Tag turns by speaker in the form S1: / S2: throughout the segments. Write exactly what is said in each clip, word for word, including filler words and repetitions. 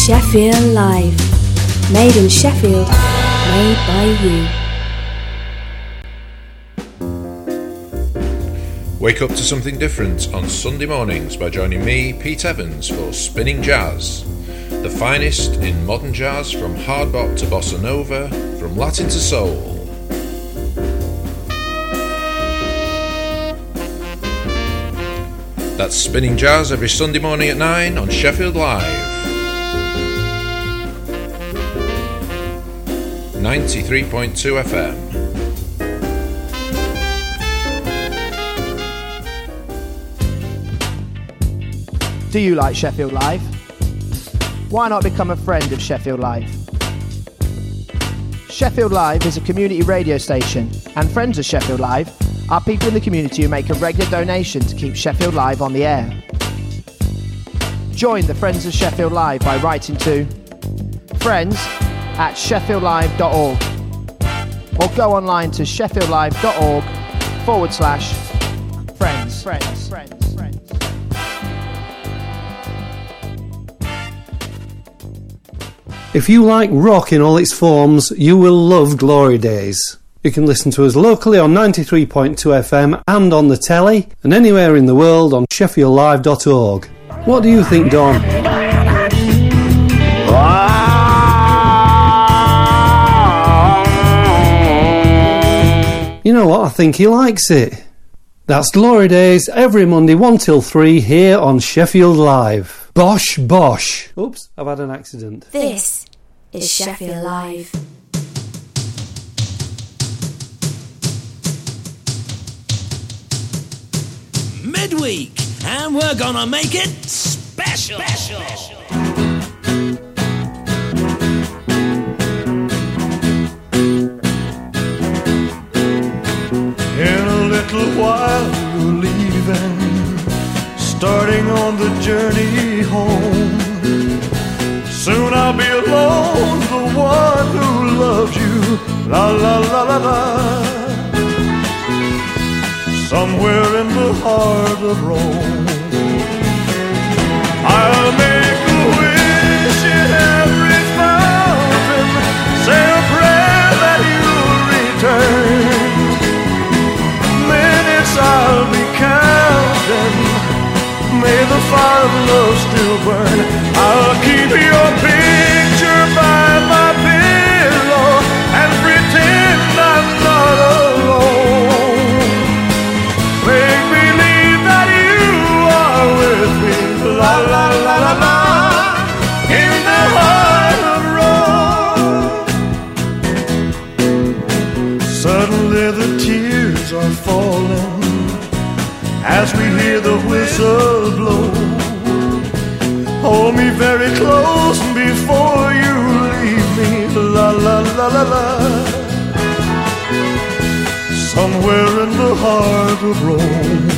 S1: Sheffield Live. Made in Sheffield, made by you.
S2: Wake up to something different on Sunday mornings by joining me, Pete Evans, for Spinning Jazz. The finest in modern jazz, from hard bop to bossa nova, from Latin to soul. That's Spinning Jazz every Sunday morning at nine on Sheffield Live. ninety-three point two F M.
S3: Do you like Sheffield Live? Why not become a friend of Sheffield Live? Sheffield Live is a community radio station, and friends of Sheffield Live are people in the community who make a regular donation to keep Sheffield Live on the air. Join the Friends of Sheffield Live by writing to friends at sheffield live dot org or go online to sheffield live dot org forward slash friends. Friends. Friends. Friends.
S4: If you like rock in all its forms, you will love Glory Days. You can listen to us locally on ninety-three point two F M and on the telly, and anywhere in the world on sheffield live dot org. What do you think, Don? You know what? I think he likes it. That's Glory Days every Monday one till three here on Sheffield Live. Bosh, bosh. Oops, I've had an accident.
S1: This is Sheffield Live.
S5: Midweek, and we're gonna make it special. special.
S6: In a little while you're leaving, starting on the journey home. Soon I'll be alone, the one who loves you, la la la la la. Somewhere in the heart of Rome, I'll make a wish in every fountain, say a prayer that you'll return. Minutes I'll be counting, may the fire of love still burn. I'll keep your picture by my pillow and pretend I'm not alone. Make believe that you are with me, la la la la la, in the heart of Rome. Suddenly the tears are falling as we hear the whistle blow. Hold me very close before you leave me, la la la la la. Somewhere in the heart of Rome,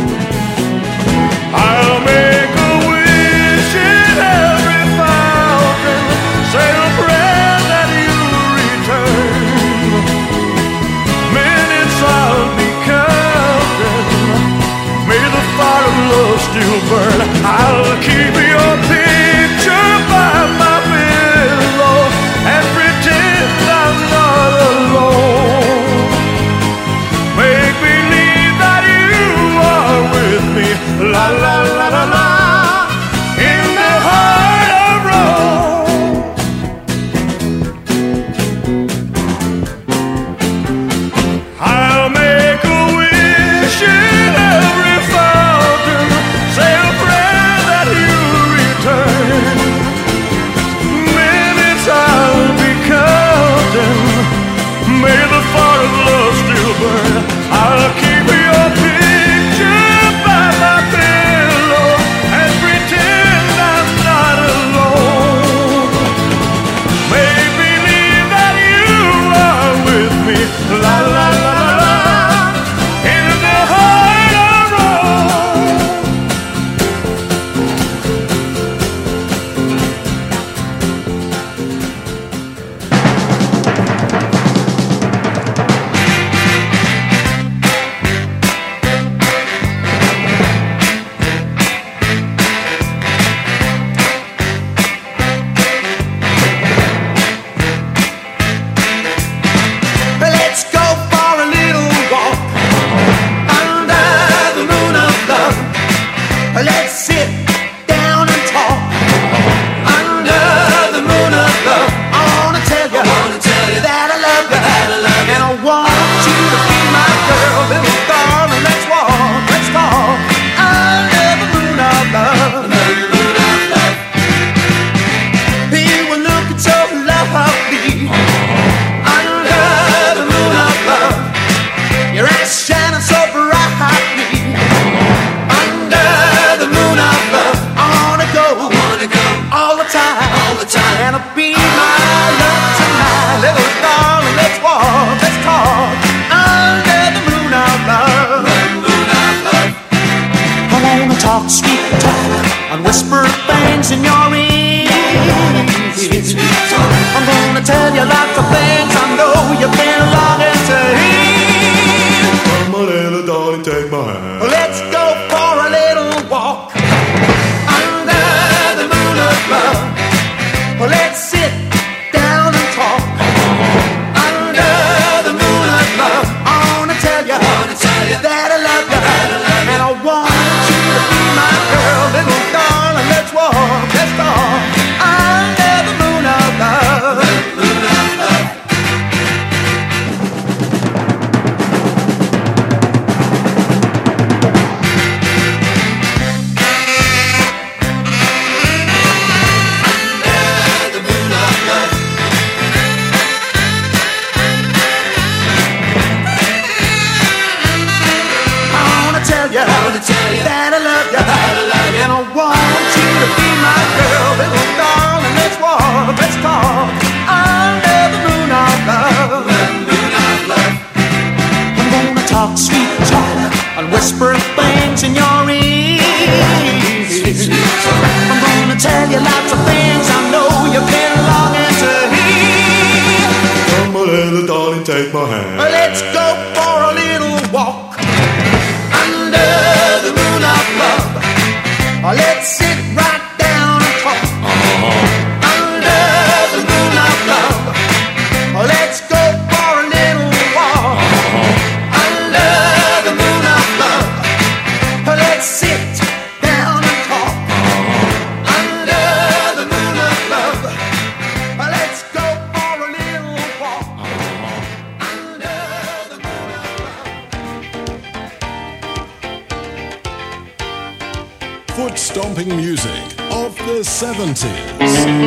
S6: I'll make a wish in every fountain, say a prayer that you'll return. Minutes I'll be counting, may the fire of love still burn. I'll keep your picture by my pillow and pretend I'm not alone. Make believe that you are with me, la la la la la. my hand.
S7: Let's go for a little walk under the moon of love. Let's sit right down and talk uh-huh. under the moon of love. Let's go for a little walk uh-huh. under the moon of love. Let's sit down and talk uh-huh. under the moon of love. Let's go for a little walk uh-huh. under the moon of love.
S8: Foot stomping music of the seventies.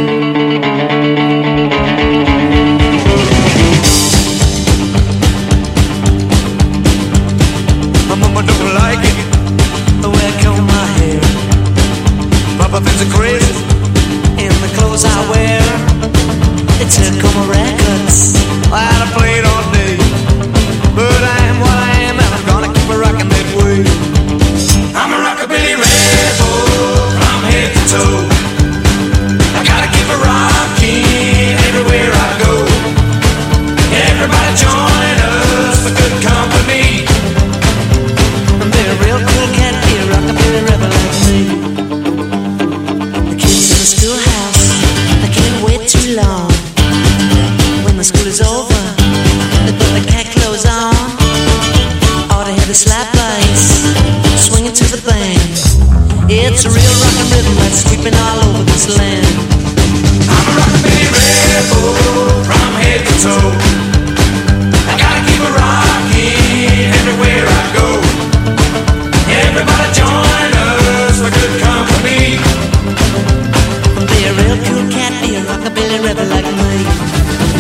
S7: My mama don't like it, the way I comb my hair. Papa thinks I'm crazy in the clothes I wear. It took all my records I had to play it all day, but I am what I am and I'm gonna keep it rocking that way. I'm a rockabilly rebel from head to toe. I gotta keep it rocking everywhere I go. Everybody join us for good company. They're a real cool cat here, rockabilly rebel like me. The kids in the schoolhouse, they can't wait too long. When the school is over, they put the cat clothes on. Or they have the slap lights, swinging to the band. It's a real rockin' rhythm that's sweeping all over this land. I'm a rockabilly rebel from head to toe. I gotta keep it rocking everywhere I go. Everybody join us for good company. Be a real cool cat, be a rockabilly rebel like me.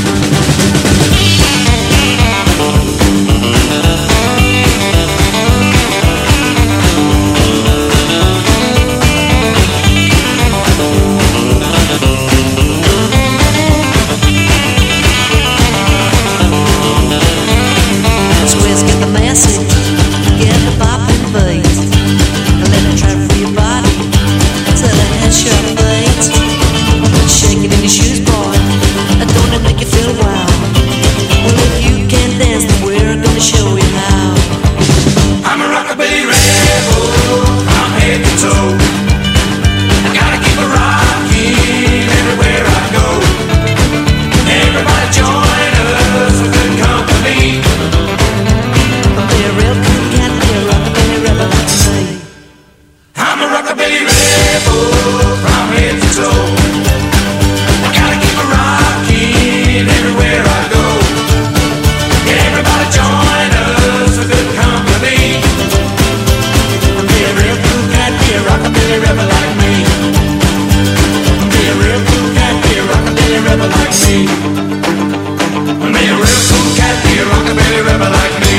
S7: So let's get the message, get the poppin' beat, and let it try for your body till the head sharp blades. Shake it in your shoes, boy, and don't it make you feel wild? Well, if you can dance, then we're gonna show you how. I'm a rockabilly rebel from head to toe. I gotta keep it rocking everywhere I go. Everybody join us for good company. Be a real cool cat, be a rockabilly rebel like me. I'm a rockabilly rebel from head to toe. I gotta keep it rocking everywhere I go. Everybody join us for good company. Be a real cool cat, be a rockabilly rebel like me. Be a real cool cat, be a rockabilly rebel like me. Be a real cool cat, be a rockabilly rebel like me.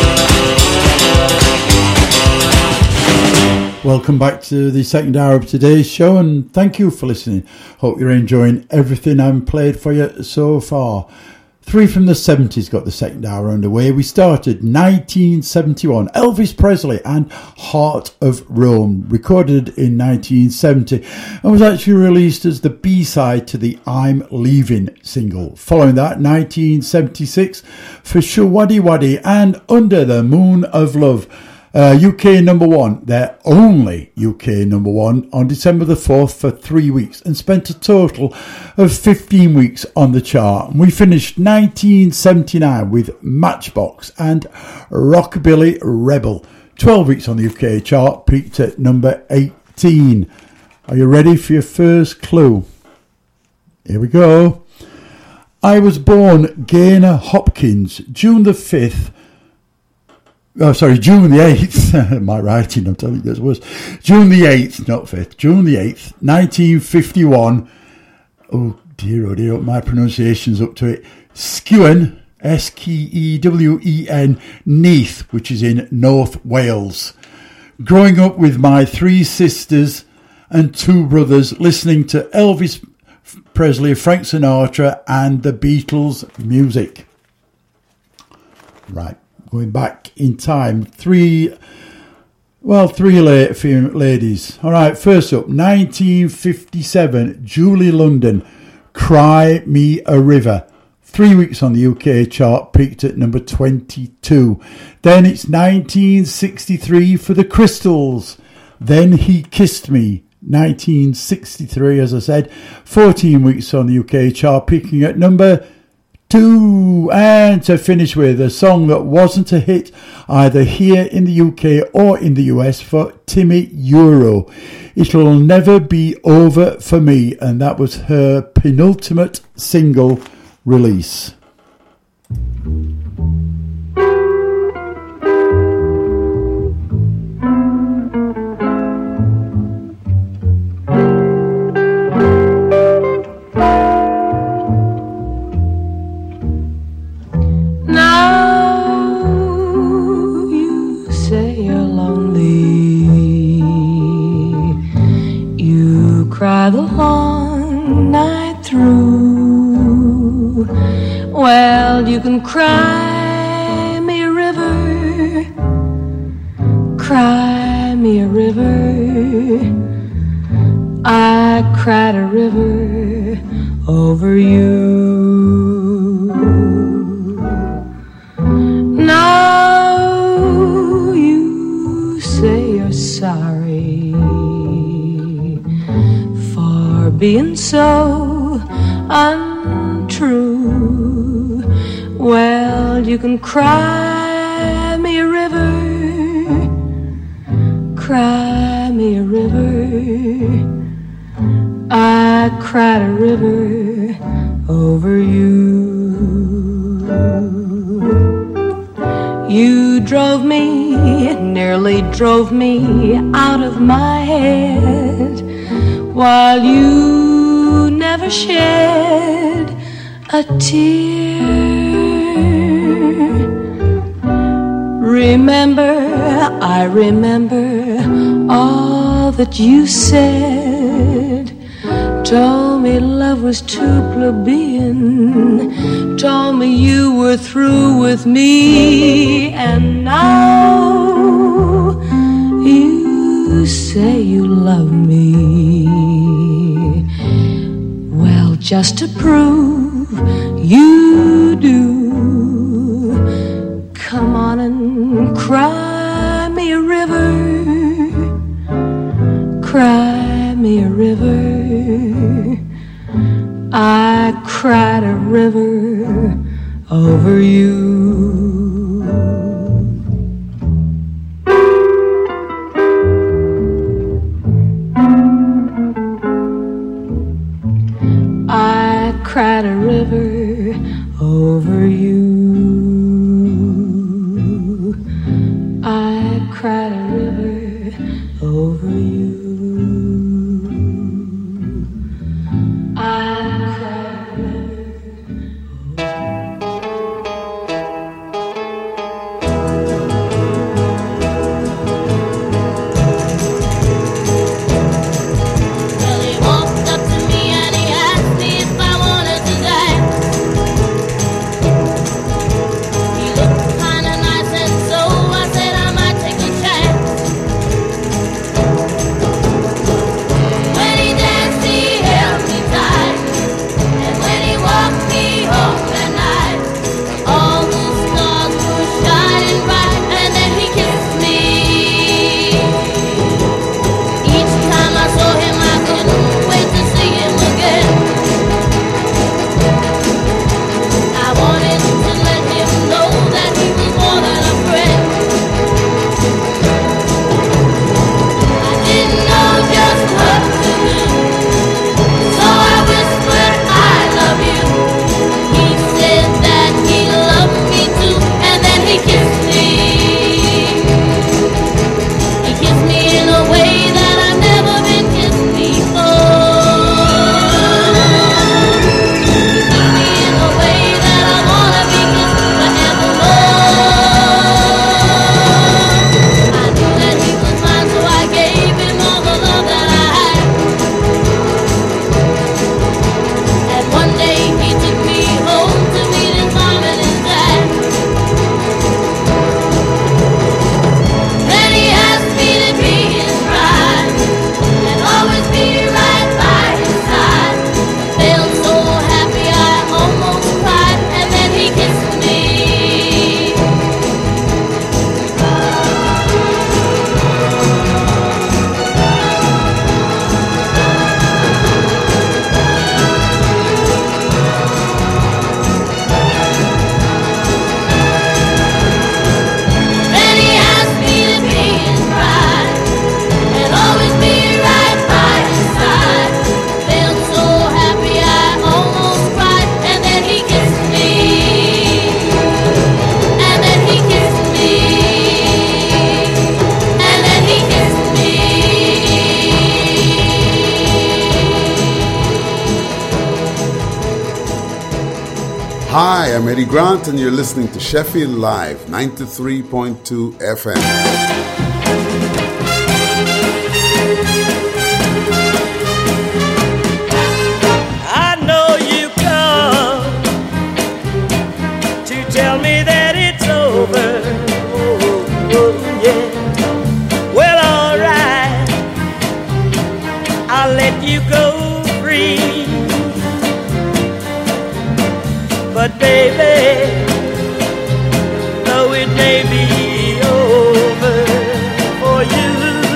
S9: Welcome back to the second hour of today's show, and thank you for listening. Hope you're enjoying everything I've played for you so far. Three from the seventies got the second hour underway. We started nineteen seventy-one, Elvis Presley and Heart of Rome, recorded in nineteen seventy, and was actually released as the B-side to the I'm Leaving single. Following that, nineteen seventy-six, for Shawaddy Waddy and Under the Moon of Love. Uh, U K number one, their only U K number one, on December the fourth for three weeks and spent a total of fifteen weeks on the chart. We finished nineteen seventy-nine with Matchbox and Rockabilly Rebel. twelve weeks on the U K chart, peaked at number eighteen. Are you ready for your first clue? Here we go. I was born Gaynor Hopkins, June the fifth, Oh, sorry, June the eighth. My writing, I'm telling you, this was June the eighth, not fifth. June the eighth, nineteen fifty-one. Oh dear, oh dear, my pronunciation's up to it. Skewen, S K E W E N, Neath, which is in North Wales. Growing up with my three sisters and two brothers, listening to Elvis Presley, Frank Sinatra, and the Beatles music. Right. Going back in time, three, well, three la- ladies. All right, first up, nineteen fifty-seven, Julie London, Cry Me a River. Three weeks on the U K chart, peaked at number twenty-two. Then it's nineteen sixty-three for the Crystals. Then He Kissed Me, nineteen sixty-three, as I said. fourteen weeks on the U K chart, peaking at number two. And to finish with a song that wasn't a hit either here in the U K or in the U S for Timmy Euro. It'll Never Be Over For Me, and that was her penultimate single release.
S10: Cry the long night through. Well, you can cry me a river, cry me a river. I cried a river over you. Now you say you're sorry being so untrue. Well, you can cry me a river, cry me a river. I cried a river over you. You drove me, nearly drove me out of my head, while you never shed a tear. Remember, I remember all that you said. Told me love was too plebeian, told me you were through with me, and now you say you love me. Well, just to prove you do, come on and cry me a river, cry me a river. I cried a river over you. I cried a river over you. I cried a river over you. I cried a river.
S11: Well, he walked up to me and he asked me if I wanted to dance.
S12: Hi, I'm Eddie Grant, and you're listening to Sheffield Live, ninety-three point two F M.
S7: I know you come to tell me that it's over. Oh, oh, yeah. Well, all right, I'll let you go free. But baby, though it may be over for you,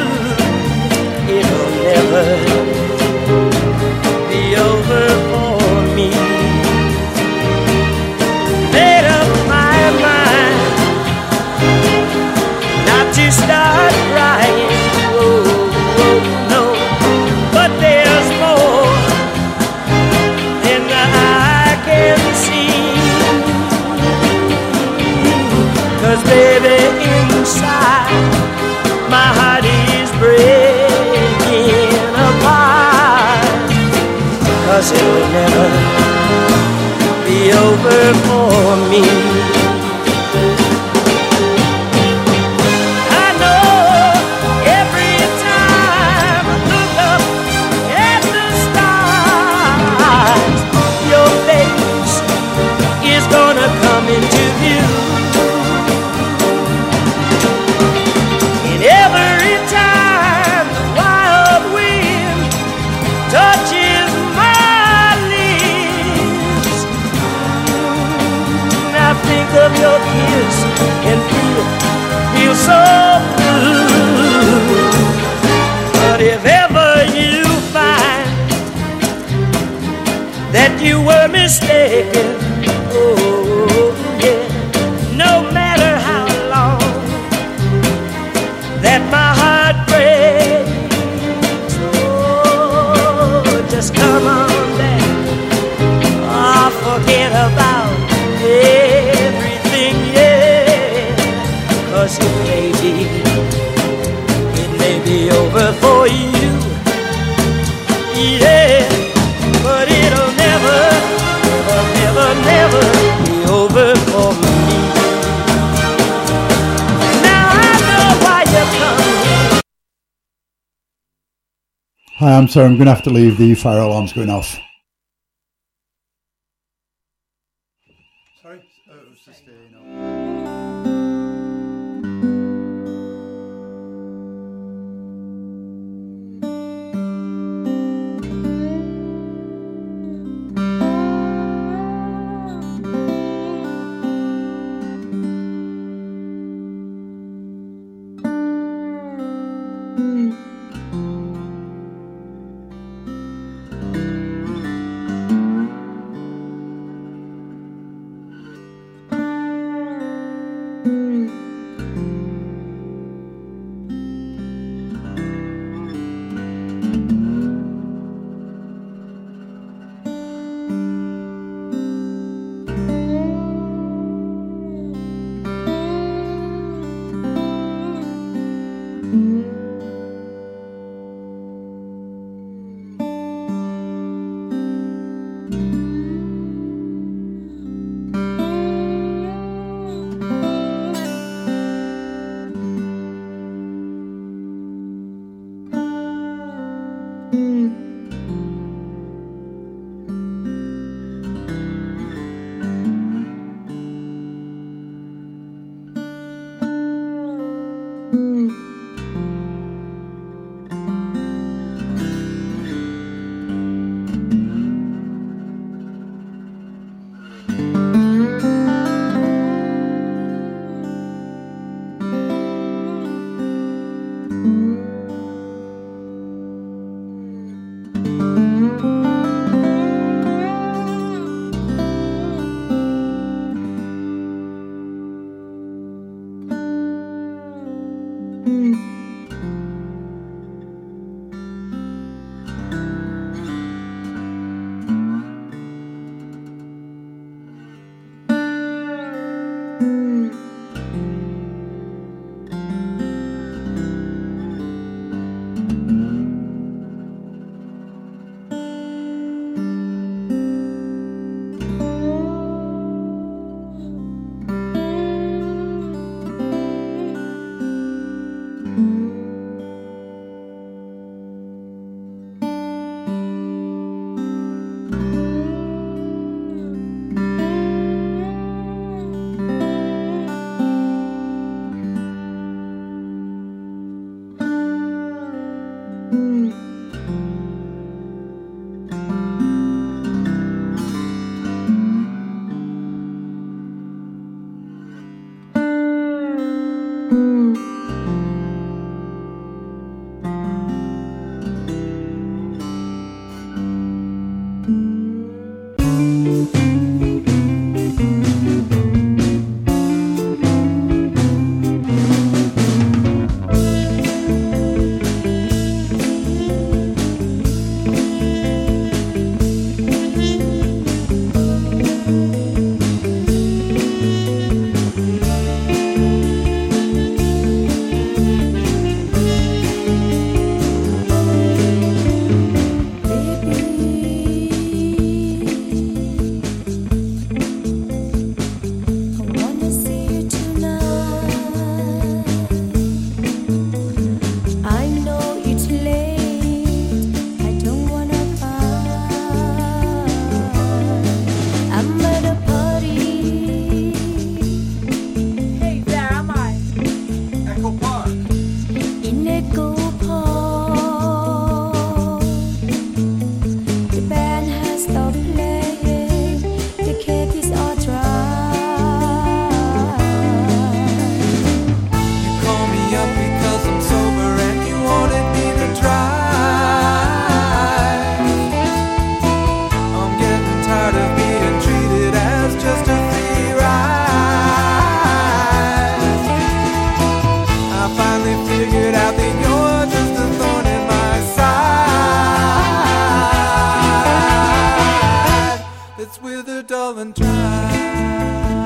S7: it'll never be over for me. Made up my mind not to start crying. Oh, oh no, but there's more than I can see. 'Cause baby, inside my heart is breaking apart. 'Cause it will never be over for me. I know every time I look up at the stars, your face is gonna come into view. And every time the wild wind touches my lips, I think of your kiss and feel, feel so blue. But if ever you find that you were mistaken, oh yeah, no matter how long that my heart breaks, oh, just come on back. Oh, forget about everything, yeah. 'Cause it may be, it may be over for you, yeah. But it'll never, never, never, never be over for me. Now I know why you come here.
S9: Hi, I'm sorry, I'm going to have to leave. The fire alarm's going off.
S13: dull and dry.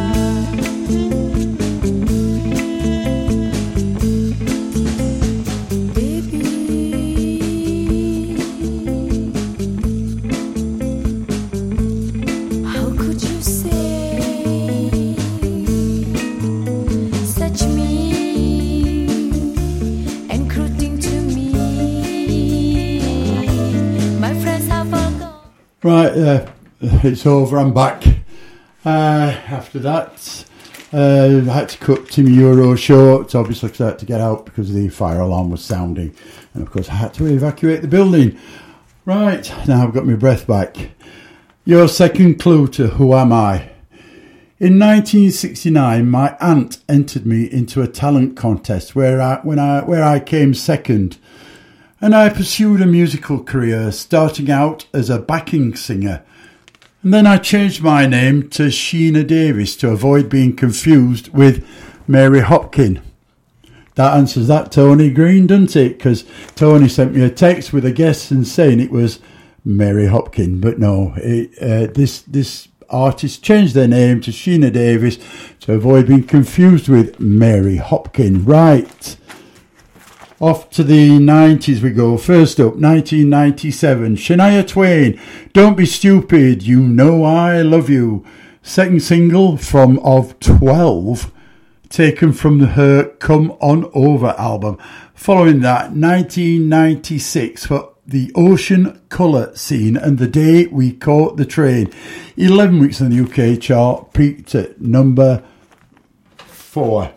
S9: Right, uh, it's over, I'm back. Uh, after that, uh, I had to cut Timmy Euro short, obviously because I had to get out because the fire alarm was sounding. And of course I had to evacuate the building. Right, now I've got my breath back. Your second clue to Who Am I? In nineteen sixty-nine, my aunt entered me into a talent contest where I, when I, where I came second. And I pursued a musical career, starting out as a backing singer. And then I changed my name to Sheena Davis to avoid being confused with Mary Hopkin. That answers that, Tony Green, doesn't it? Because Tony sent me a text with a guess and saying it was Mary Hopkin. But no, it, uh, this this artist changed their name to Sheena Davis to avoid being confused with Mary Hopkin. Right. Off to the nineties we go. First up, nineteen ninety-seven. Shania Twain, Don't Be Stupid, You Know I Love You. Second single from Of twelve, taken from her Come On Over album. Following that, nineteen ninety-six for The Ocean Colour Scene and The Day We Caught the Train. eleven weeks on the U K chart, peaked at number four.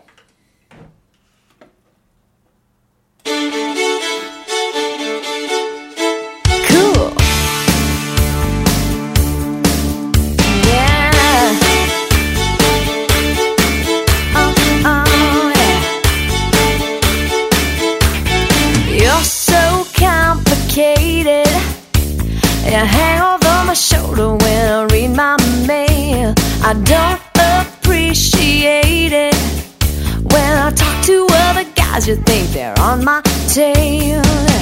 S14: You hang over my shoulder when I read my mail. I don't appreciate it when I talk to other guys. You think they're on my tail.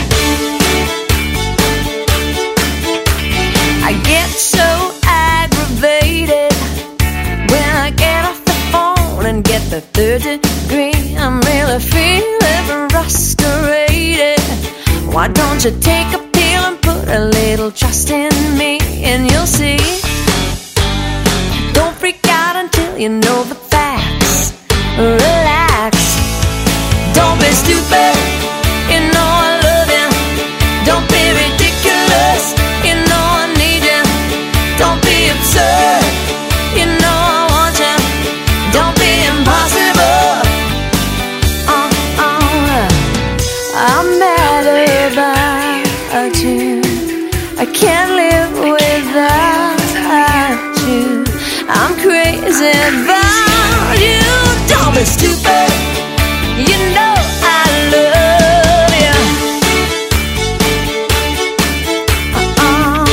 S14: I get so aggravated when I get off the phone and get the third degree. I'm really feeling frustrated. Why don't you take a pill and put a little trust in me, and you'll see. Don't freak out until you know the facts. Relax. Don't be stupid. You know I love you. Don't be ridiculous. You know I need you. Don't be absurd. You know I want you. Don't be impossible. Uh, uh, I'm mad about you. I can't live without you. I'm crazy about you. Don't be stupid. You know I love you. Uh-uh.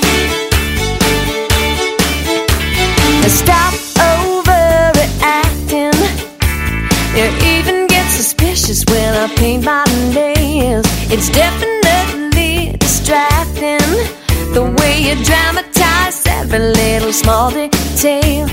S14: Stop overreacting. You even get suspicious when I paint my nails. It's definitely distracting the way you dramatize every little small detail.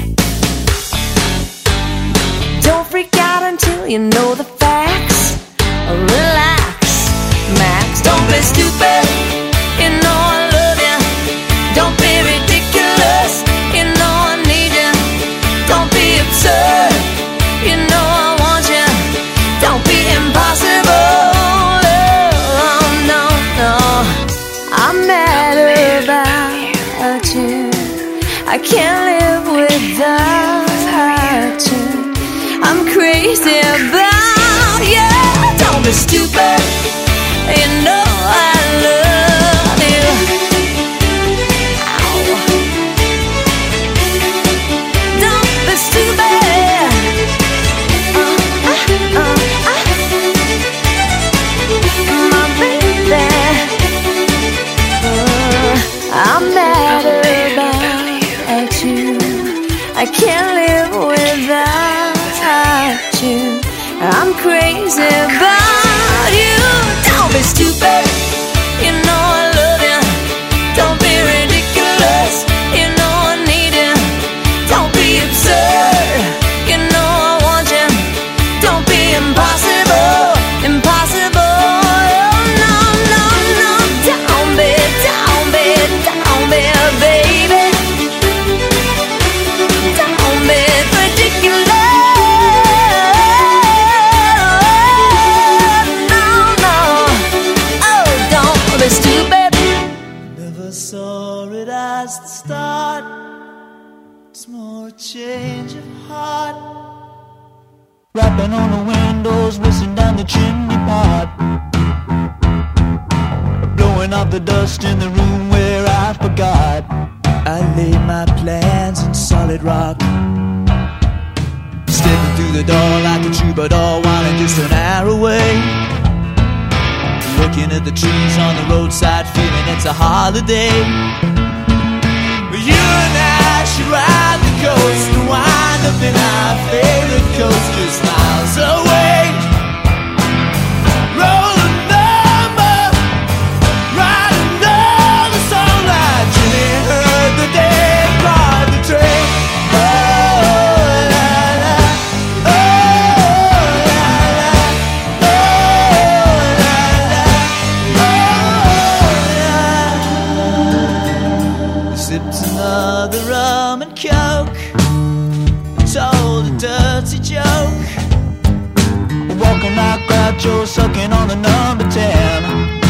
S14: Don't freak out until you know the facts. Relax, Max. Don't be stupid. You know I love you. Don't be ridiculous. You know I need you. Don't be absurd. You know I want you. Don't be impossible. Oh, no, no. I'm mad about you. I can't live without you. I'm crazy about you. Don't be stupid. You know I love you. Ow. Don't be stupid. Uh, uh, uh, uh. My baby. Uh, I'm mad about you. I can't live without you. I'm crazy about you. Don't be stupid. You know I love you. Don't be ridiculous. You know I need you.
S15: start. It's more a change of heart. Rapping on the windows, whistling down the chimney pot. Blowing off the dust in the room where I forgot. I laid my plans in solid rock. Stepping through the door like a troubadour, wanting just an hour away. Looking at the trees on the roadside, feeling it's a holiday. You and I should ride the coast and wind up in our favorite coast just miles away. Roll a number, ride another song like Jimmy heard the day drive the train. Oh, la la, oh, la la, oh, la la, oh, la. Sipped another rum and coke, told a dirty joke. Walking like Groucho, sucking on the number ten.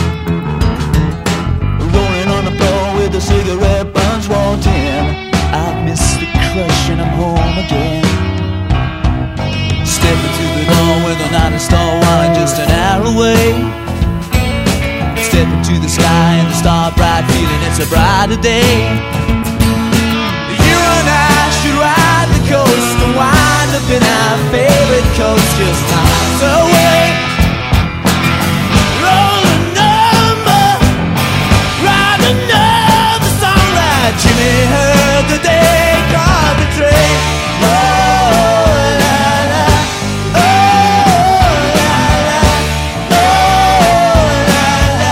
S15: Rolling on the floor with the cigarette buns walled in. I've missed the crush and I'm home again. Stepping through the door with a night in store, wine just an hour away. Stepping to the sky and the star bright, feeling it's a brighter day. You and I should ride the coast and wind up in our favorite coast just miles away. Roll a number, ride another song like Jimmy heard the day called the train. Oh, la la, oh, la la, oh, la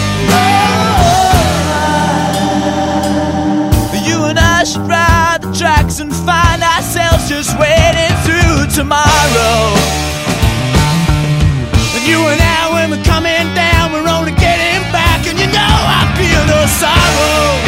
S15: la, oh, la. You and I should ride the tracks and find ourselves just waiting through tomorrow. And you and I, when we're coming down, we're only getting back, and you know I feel no sorrow.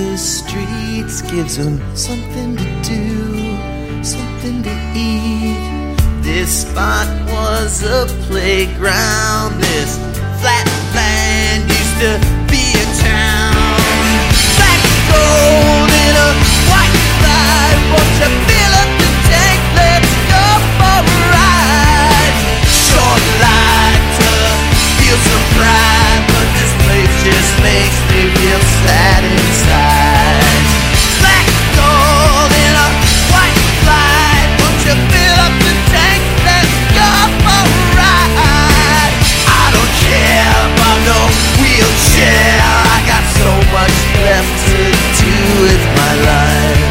S15: the streets, gives them something to do, something to eat. This spot was a playground, this flat land used to be a town. Black gold in a white flag, won't you fill up the tank, let's go for a ride. Short light to feel some pride, but this place just makes me feel sad inside. Black gold in a white flag, won't you fill up the tank, let's go for a ride. I don't care about no wheelchair, I got so much left to do with my life.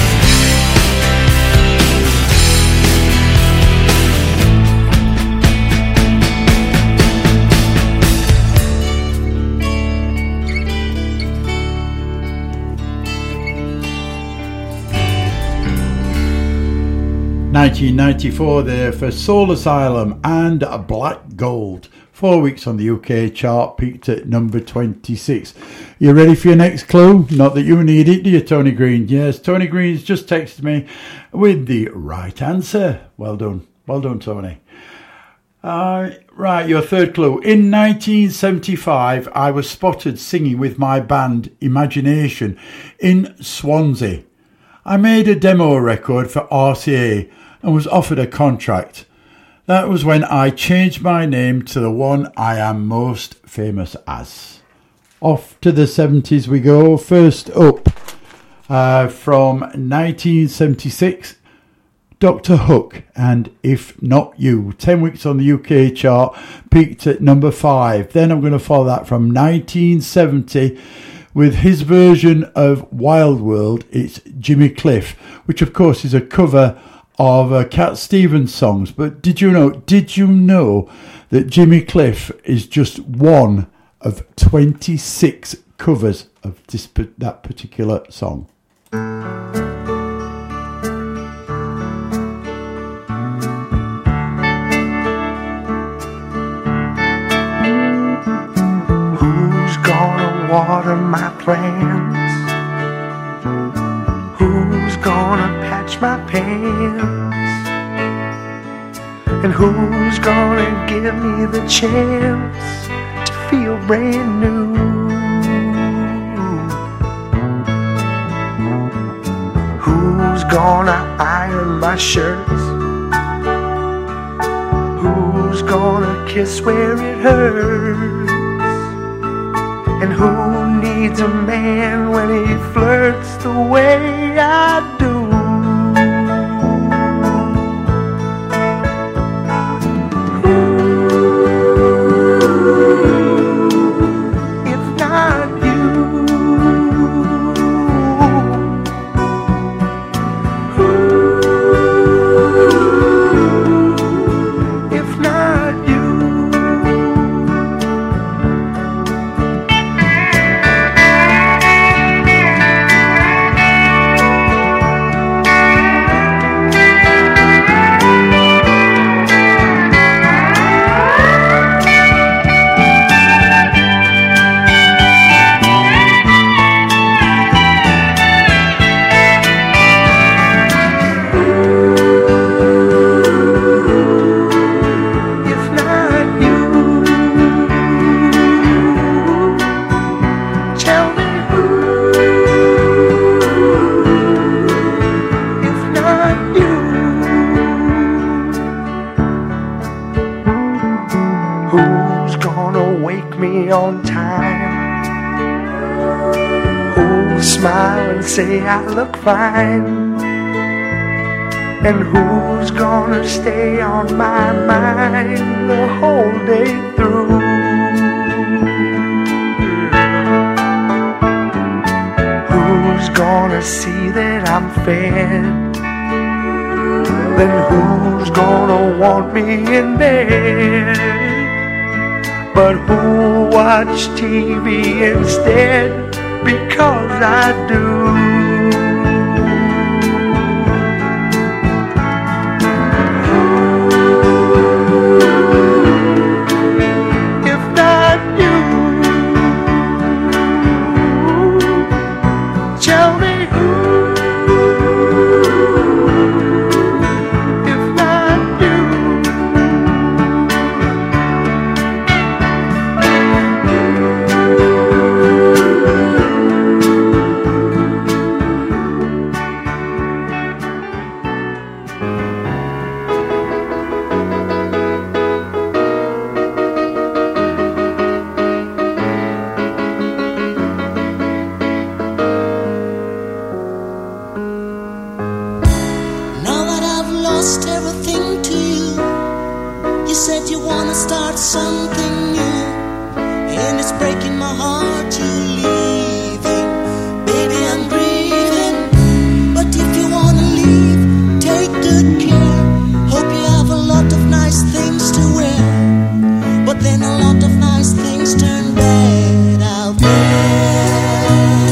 S9: nineteen ninety-four there for Soul Asylum and Black Gold. Four weeks on the U K chart, peaked at number twenty-six. You ready for your next clue? Not that you need it, do you, Tony Green? Yes, Tony Green's just texted me with the right answer. Well done. Well done, Tony. Uh, right, your third clue. In nineteen seventy-five, I was spotted singing with my band Imagination in Swansea. I made a demo record for R C A and was offered a contract. That was when I changed my name to the one I am most famous as. Off to the seventies we go. First up, uh, from nineteen seventy-six, Doctor Hook and If Not You. Ten weeks on the U K chart, peaked at number five. Then I'm going to follow that from nineteen seventy with his version of Wild World. It's Jimmy Cliff, which of course is a cover of uh, Cat Stevens songs. But did you know, did you know that Jimmy Cliff is just one of twenty-six covers of this, that particular song?
S6: Who's gonna water my plants? Who's gonna patch my pants? And who's gonna give me the chance to feel brand new? Who's gonna iron my shirts? Who's gonna kiss where it hurts? And who needs a man when he flirts the way I do? If not you, if not you. Say I look fine. And who's gonna stay on my mind the whole day through? Who's gonna see that I'm fed? Then who's gonna want me in bed? But who'll watch T V instead? Because I do. If not you,
S16: start something new, and it's breaking my heart to leaving. Baby, I'm grieving, but if you wanna leave, take good care. Hope you have a lot of nice things to wear, but then a lot of nice things turn bad out there.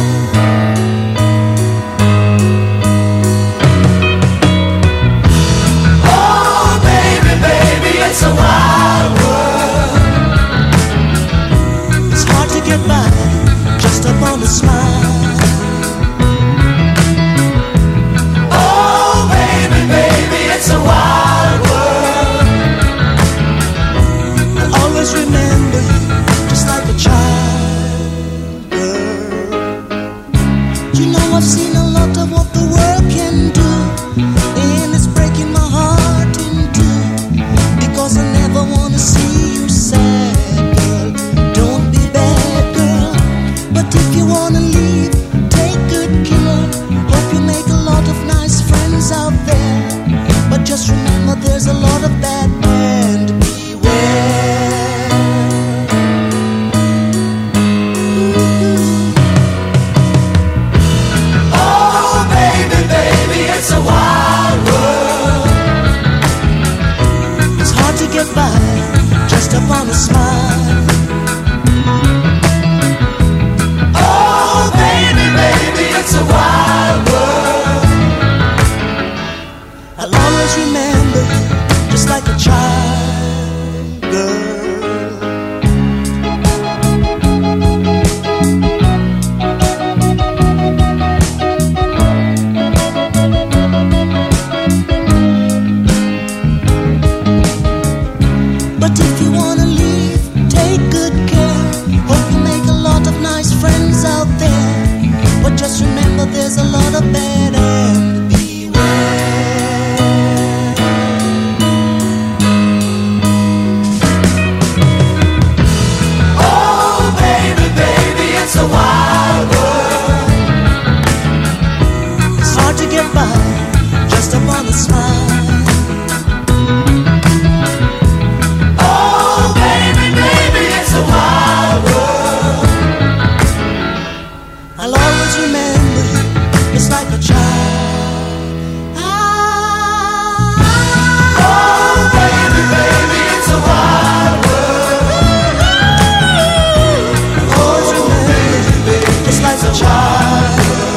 S16: Oh, baby, baby, it's a wild world. It's hard to get by just upon a smile. Oh, baby, baby, it's a wild world. I'll always remember you just like a child, girl. You know I've seen a lot of what the world can do, and it's breaking my heart in two, because I never wanna see you sad, girl. Don't be bad, girl. But if you wanna leave, take good care. Hope you make a lot of nice friends out there, but just remember there's a lot of bad and beware. Oh, baby, baby, it's a wild world. It's hard to get by just upon a smile. Oh, baby, baby, it's a wild world. I'll always remember you just like a child, girl. But if you wanna leave, take good care. Hope you make a lot of nice friends out there, but just remember there's a lot of bad and beware. Oh, baby, baby, it's a wild world. It's hard to get by just upon a smile. Oh, baby, baby, it's a wild world. I'll always remember you just like a child. Ah, oh, baby, baby, it's a wild world. I'll always remember you just like a child.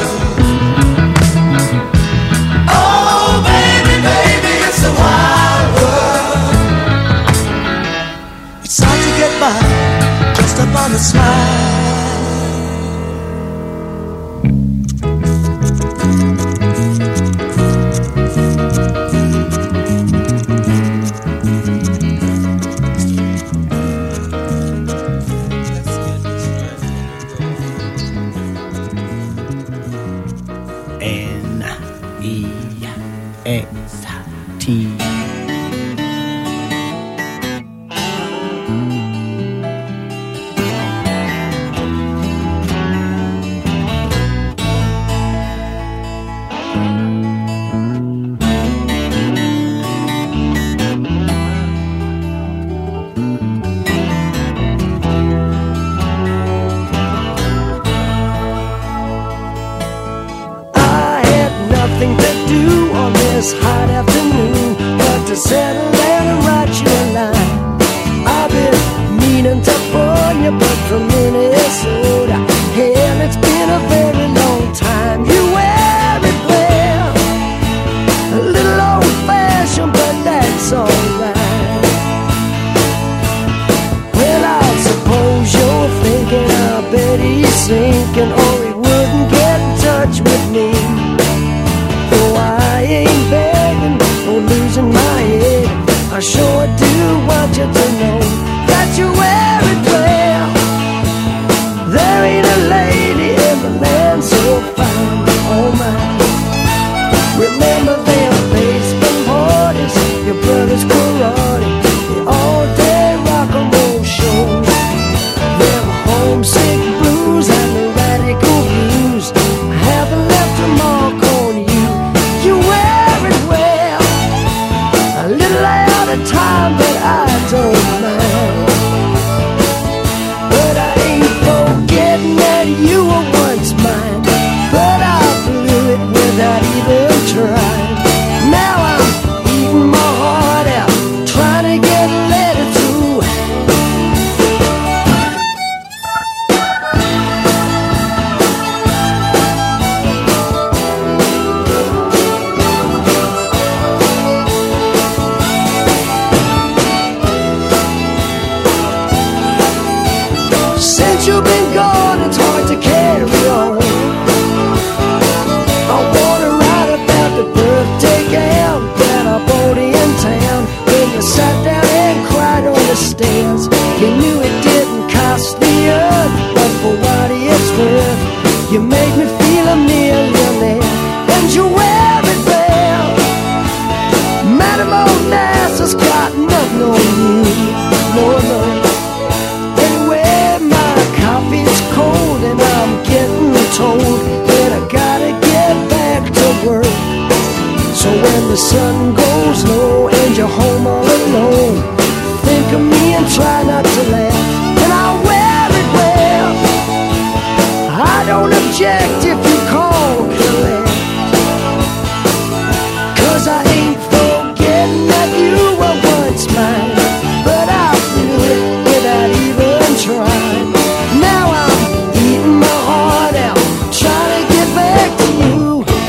S16: Oh, baby, baby, it's a wild world. It's hard to get by just upon a smile.
S17: N E X T.
S18: I had nothing to do on this hot afternoon but to settle down and write you a line. I've been meaning to phone you, but from Minnesota, hell, it's been a very long time. You wear it well, a little old-fashioned, but that's alright. Well, I suppose you're thinking, I bet he's sinking, or he wouldn't get in touch with me. Though I ain't begging or losing my head, I sure do want you to know that you wear it well. There ain't a lady in the land so fine, oh my. Remember them baseball parties, your brother's karate, the all-day rock and roll shows, them homesick blues and the radical views haven't left a mark on you. You wear it well, a little out of time, but I don't mind. the stairs. You knew it didn't cost the earth, but for what it's worth, you made me feel a millionaire, and you wear it well. Madam Old Nassau's got nothing on you, no, no. Anyway, my coffee's cold and I'm getting told that I gotta get back to work. So when the sun goes low and you're home all alone, think of me and try not to laugh, and I'll wear it well. I don't object if you call collect, 'cause I ain't forgetting that you were once mine, but I flew it without even trying. Now I'm eating my heart out, trying to get back to you.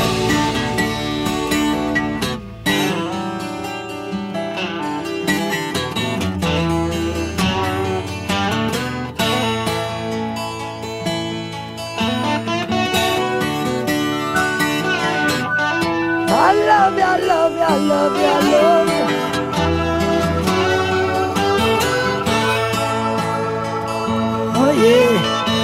S18: I love you, I love you, I love you, I love you. Oh yeah.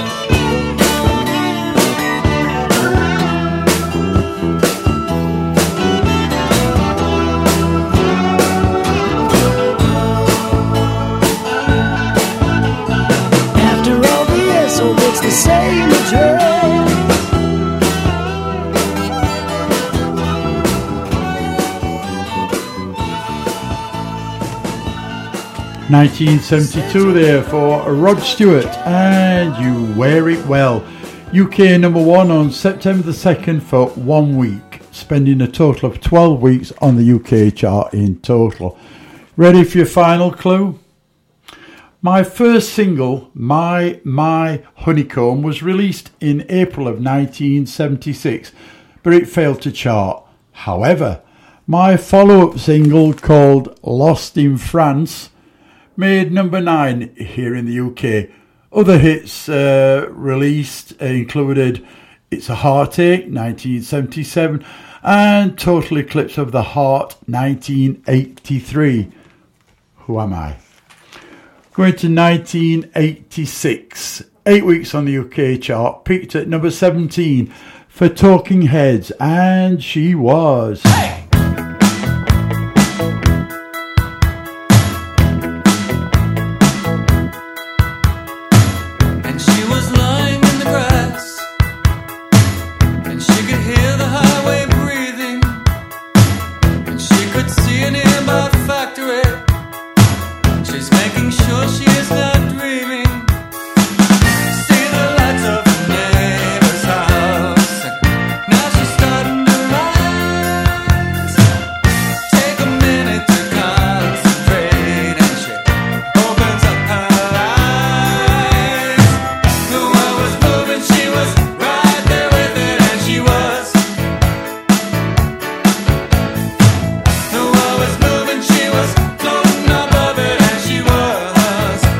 S18: After all the years, so it's the same address.
S9: nineteen seventy-two there for Rod Stewart, and You Wear It Well. U K number one on September the second for one week, spending a total of twelve weeks on the U K chart in total. Ready for your final clue? My first single, My My Honeycomb, was released in April of nineteen seventy-six, but it failed to chart. However, my follow-up single called Lost in France made number nine here in the U K. Other hits uh, released included It's a Heartache, nineteen seventy-seven, and Total Eclipse of the Heart, nineteen eighty-three. Who am I? Going to nineteen eighty-six. Eight weeks on the U K chart, peaked at number seventeen for Talking Heads, and She Was. Hey!
S19: She was floating above it, and she was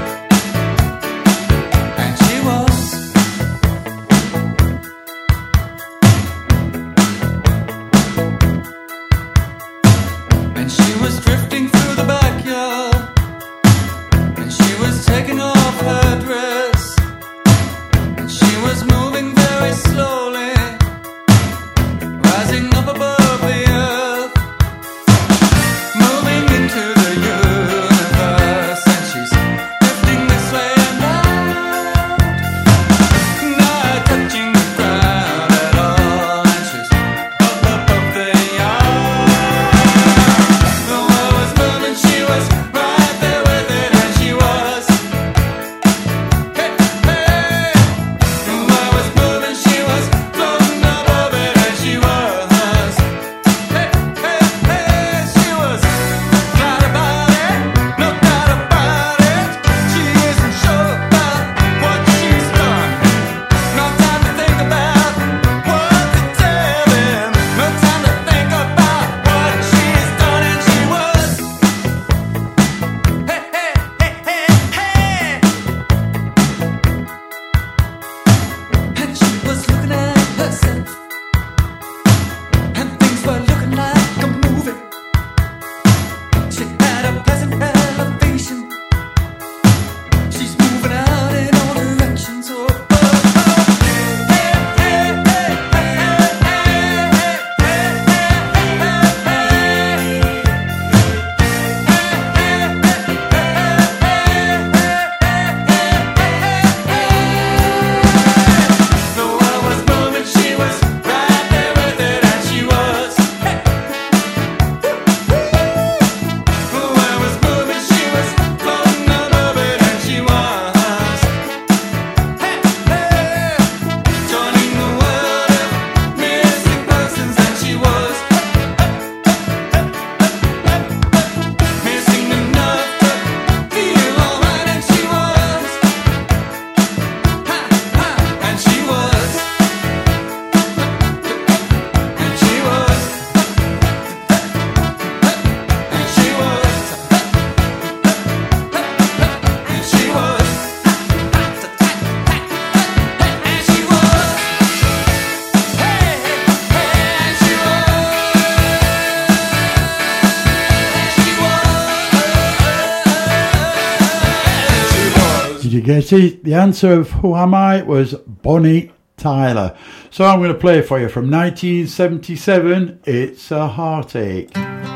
S9: you get it? The answer of Who Am I was Bonnie Tyler. So I'm going to play for you from nineteen seventy-seven, It's a Heartache.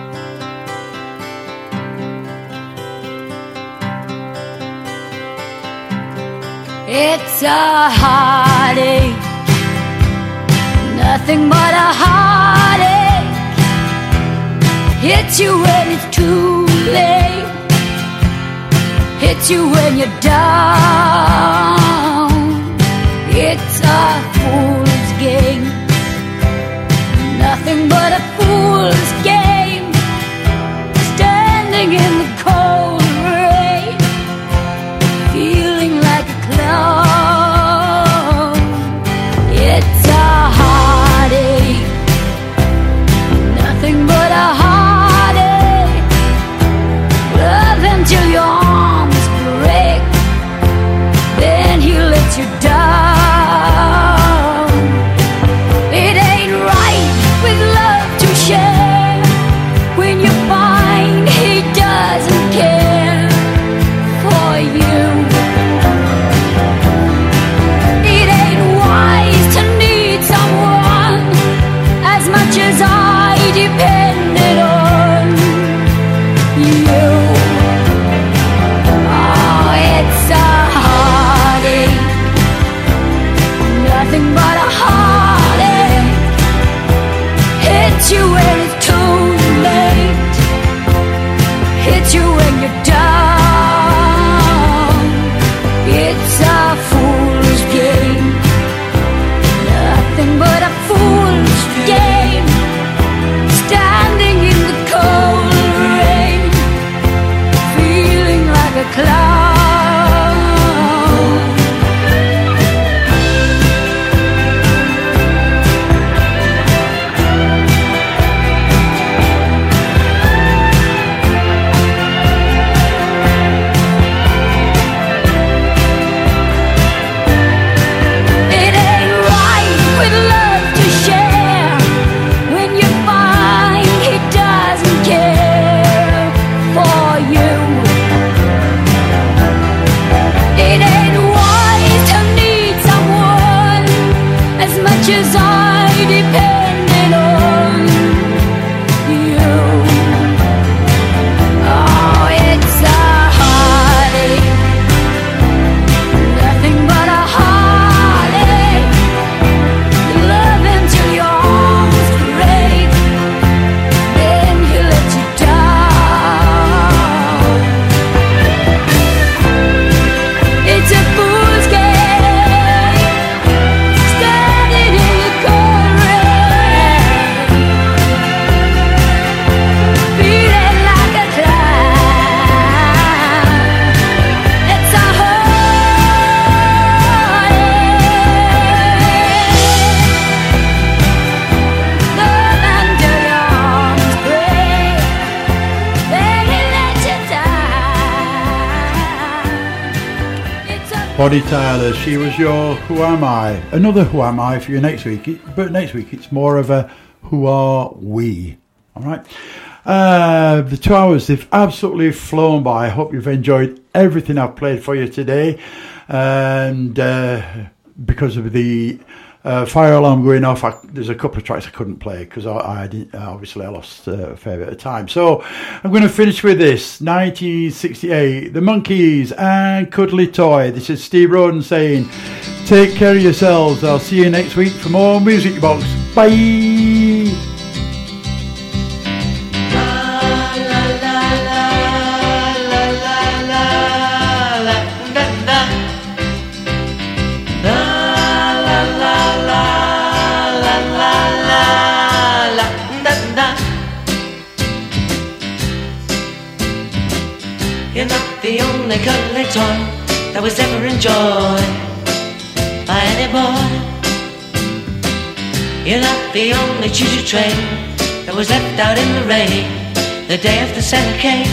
S14: It's a heartache, nothing but a heartache. Hits you when it's too late, hits you when you're down. It's a fool's game, nothing but a fool's game. Standing in the cold rain, feeling like a clown. It's a heartache, nothing but a heartache. Love until your arms break, then he lets you down. It ain't right with love to share when you find he doesn't care for you. It ain't wise to need someone as much as I depended on you. Oh, it's a heartache, nothing but a heartache. Hits you when it's too late, hits you when you're down. It's a fool's game, nothing but a fool's game. Standing in the cold rain, feeling like a clown. It ain't right with love to share when you find he doesn't care for you. It ain't wise to need someone as much as I depended on you. Oh, it's a heartache, nothing but a heartache. Love until your arms break, then he lets you down. It's a fool's game, standing in the cold rain, feeling like a clown. It's a heartache. Love until your arms break, then he lets you down. It's a
S9: Bonnie Tyler, she was your Who Am I? Another Who Am I for you next week. It- But next week it's more of a Who Are We? All right. Uh, the two hours, they've absolutely flown by. I hope you've enjoyed everything I've played for you today. And uh, because of the uh, fire alarm going off, I, there's a couple of tracks I couldn't play because I, I didn't, obviously I lost uh, a fair bit of time. So I'm going to finish with this. nineteen sixty-eight, The Monkees and Cuddly Toy. This is Steve Roden saying, take care of yourselves. I'll see you next week for more Music Box. Bye.
S7: You're not the only cuddly toy that was ever enjoyed by any boy. You're not the only choo-choo train that was left out in the rain the day after Santa came.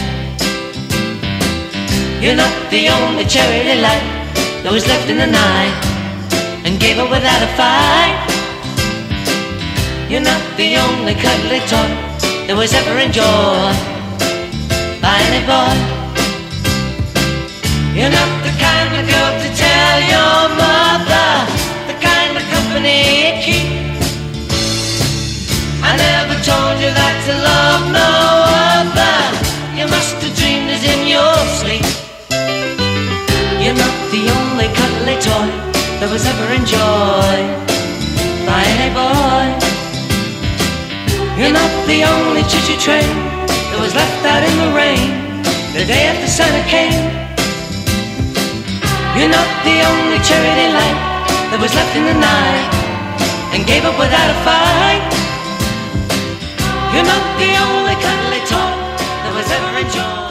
S7: You're not the only cherry delight that was left in the night and gave up without a fight. You're not the only cuddly toy that was ever enjoyed by any boy. You're not the
S15: kind of girl to tell your mother, the kind of company you keep. I never told you that to love no other. You must have dreamed it in your sleep. You're not the only cuddly toy that was ever enjoyed by any boy. You're not the only choo-choo train that was left out in the rain the day after Santa came. You're not the only charity light that was left in the night and gave up without a fight. You're not the only cuddly toy that was ever enjoyed.